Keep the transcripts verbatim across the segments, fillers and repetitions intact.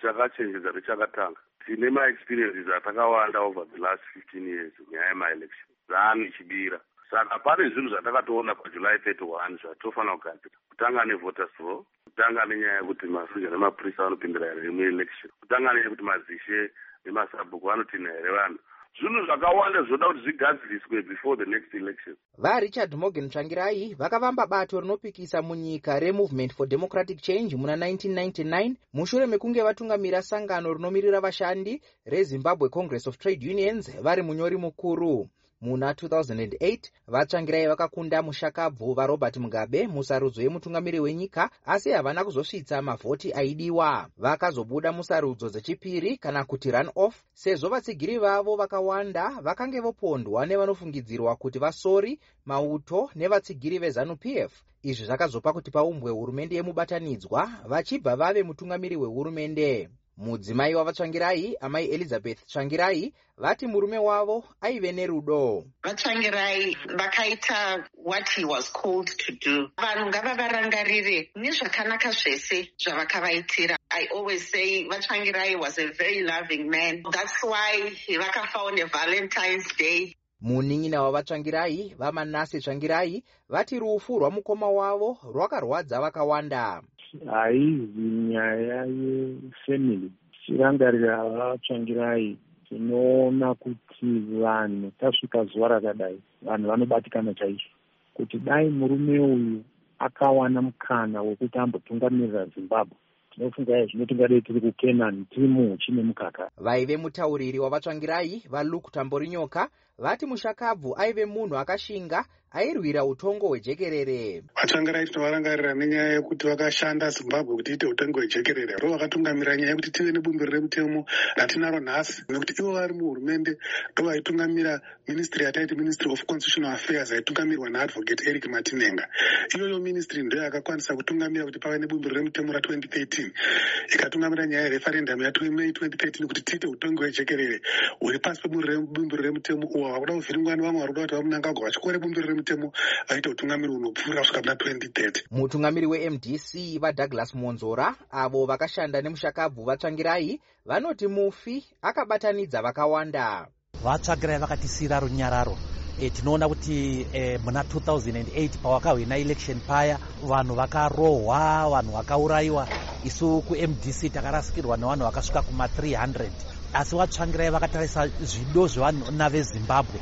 chakachenjedza nechakatanga. Tine ma-experiences atakawanda over the last fifteen years nyaya yema-election. Zanu ichibira. Saka pane zvinhu zvatakatoona paJuly thirty-one zvatofanira kugadzira. Kutanga nevoters roll, kutanga nenyaya yekuti masoja nemaprisa vanopindira here mu-election, kutanga nenyaya yekuti mazishe nemasabhuku vanopinda here vanhu. Zvinhu zvakawanda zvoda kuti zvigadziriswe before the next election. VaRichard Morgan Tsvangirai vakavamba bato rinopikisa munyika reMovement for Democratic Change muna nineteen ninety-nine mushure mekunge vatungamira sangano rinomirira vashandi reZimbabwe Congress of Trade Unions vari munyori mukuru. Muna two thousand eight vaTsvangirai vakakunda mushakabvu vaRobert Mugabe musarudzo yemutungamiri wenyika, asi havana kuzosvitsa mavhoti aidiwa. Vakazobuda musarudzo dzechipiri kana kuti run off sezvo vatsigiri vavo vakawanda vakange vopondwa nevanofungidzirwa kuti vasori, mauto nevatsigiri veZanu P F. Izvi zvakazopa kuti paumbwe hurumende yemubatanidzwa vachibva vave mutungamiri wehurumende. Mudzimai wavaTsvangirai, amai Elizabeth Tsvangirai, vati murume wavo aive nerudo. VaTsvangirai vakaita what he was called to do. Vanhu ngavavarangarire nezvakanaka zvese zvavakavaitira. I always say VaTsvangirai was a very loving man. That's why vakafound a Valentine's Day. Munin'ina wavaTsvangirai, vaManase Tsvangirai, vati rufu rwamukoma wavo rwakarwadza vakawanda. Haizi nyaya yefamily. Tichirangarira vaTsvangirai tinoona kuti vanhu tasvika zuva rakadai vanhu vanobatikana chaizvo. Kuti dai murume uyu akawana mukana wekuti ambotungamirira Zimbabwe, tinofunga zvino tingadai tiri kuKenani tiri muhuchi nemukaka. Vaive mutauriri wavaTsvangirai vaLuke Tamborinyoka vati mushakabvu aive munhu akashinga airwira utongo hwejekerere. VaTsvangirai tinovarangarira nenyaya yekuti vakashanda Zimbabwe kuti ite utongo hwejekerere. Ro vakatungamira nyaya yekuti tive nebumbiro remutemo ratinaro nhasi, nekuti ivo vari muhurumende ndo vaitungamira ministry yataiti Ministry of Constitutional Affairs aitungamirwa naAdvocate Eric Matinenga. Iyoyo ministry ndo yakakwanisa kutungamira kuti pave nebumbiro remutemo ra twenty thirteen, ikatungamira nyaya yereferendum yaMei twenty thirteen kuti tiite utongo hwejekerere huri pasi pebumbiro remutemo uwo vakuda kuvhiringwa nevamwe vari kuda kuti vamunangagwa vachikore bumbiro remutemo vaita utungamiri hunopfuura kusvika kuna twenty thirty. Mutungamiri weM D C vaDouglas Monzora avo vakashanda nemushakabvu vaTsvangirai vanoti mufi akabatanidza vakawanda. VaTsvangirai vakatisira runyararo. E, tinoona kuti e, muna two thousand eight pawakahwina election paya vanhu vakarohwa, vanhu vakaurayiwa. Isu kuM D C takarasikirwa nevanhu vakasvika kuma three hundred. Asi vaTsvangirai vakatarisa zvido zvevana veZimbabwe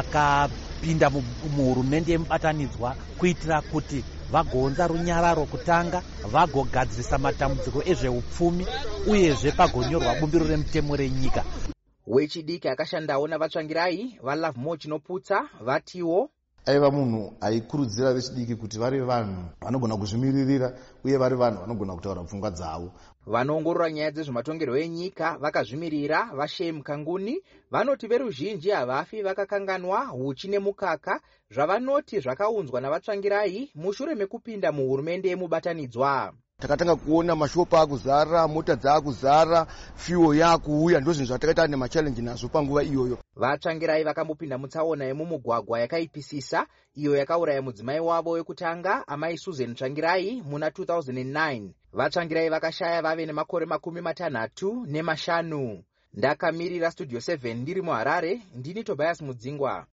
vakapinda muhurumende yemubatanidzwa kuitira kuti vagounza runyararo kutanga, vagogadzirisa matambudziko ezveupfumi uyezve pagonyorwa bumbiro remutemo renyika. Wechidiki akashandawo navaTsvangirai vaLovemore Chinoputsa vatiwo aiva munhu aikurudzira vechidiki kuti vari vanhu vanogona kuzvimiririra uye vari vanhu vanogona kutaura pfungwa dzavo. Vanoongorora nyaya dzezvematongerwo enyika vakazvimirira vaShem Kanguni vanoti veruzhinji havafi vakakanganwa huchi nemukaka zvavanoti zvakaunzwa navaTsvangirai mushure mekupinda muhurumende yemubatanidzwa. Takatanga kuona mashopa akuzara, mota dzakuzara, fuel yakuuya, ndo zvinhu zvatakaita nemachallenge nazvo panguva iyoyo. VaTsvangirai vakambopinda mutsaona yemumugwagwa yakaipisisa iyo yakauraya mudzimai wavo wekutanga amai Susan Tsvangirai muna two thousand nine. VaTsvangirai vakashaya vave nemakore makumi matanhatu nemashanu. Ndakamirira Studio seven ndiri muHarare, ndini Tobias Mudzingwa.